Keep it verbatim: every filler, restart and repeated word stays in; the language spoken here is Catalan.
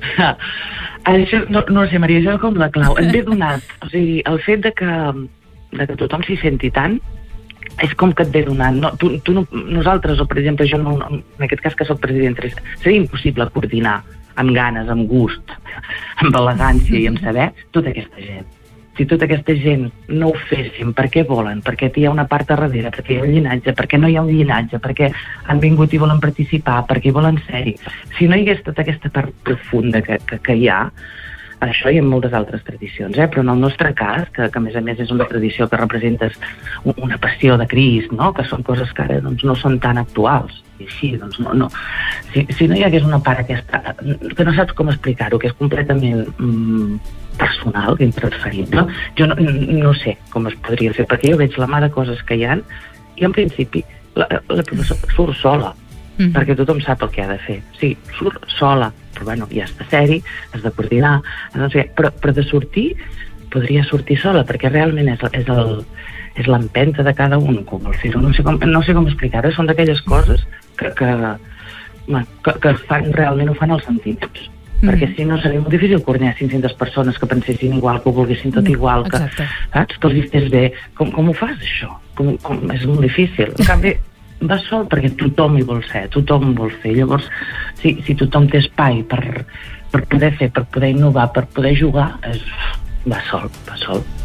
Això, no, no sé, Maria, això com la clau. Et ve donat, o sigui, el fet de que, de que tothom s'hi senti tant, és com que et ve donant. No, tu, tu no, nosaltres, o per exemple, jo no, en aquest cas que soc president, seria impossible coordinar amb ganes, amb gust, amb elegància i amb saber tota aquesta gent. Si tota aquesta gent no ho fessin, per què volen? Perquè hi ha una part a darrere, perquè hi ha un llinatge, perquè no hi ha un llinatge, perquè han vingut i volen participar, perquè hi volen ser-hi. Si no hi hagués tota aquesta part profunda que, que, que hi ha, això hi ha moltes altres tradicions, eh? Però en el nostre cas, que, que a més a més és una tradició que representes una passió de Crist, no? Que són coses que ara doncs, no són tan actuals. I així, doncs no, no. Si, si no hi hagués una part aquesta, que no saps com explicar-ho, que és completament mm, personal, intransferible, jo no, no sé com es podria fer, perquè jo veig la mà de coses que hi ha i en principi la, la professora surt sola, mm. perquè tothom sap el que ha de fer. Sí, surt sola, però bueno, ja has de ser-hi, has de coordinar, no sé, però, però de sortir podria sortir sola, perquè realment és, és, el, és l'empenta de cada un, com vol fer-ho, no sé com, no sé com explicar-ho, són d'aquelles coses que, que, que, que fan, realment ho fan els sentits. Mm. Perquè si no seria molt difícil coordinar cinc-centes persones que pensessin igual, que ho volguessin tot igual, que, saps? Que els vistes bé. Com, com ho fas, això? Com, com, és molt difícil. En canvi, va sol perquè tothom hi vol ser, tothom vol fer. Llavors, si, si tothom té espai per, per poder fer, per poder innovar, per poder jugar, és, va sol, va sol.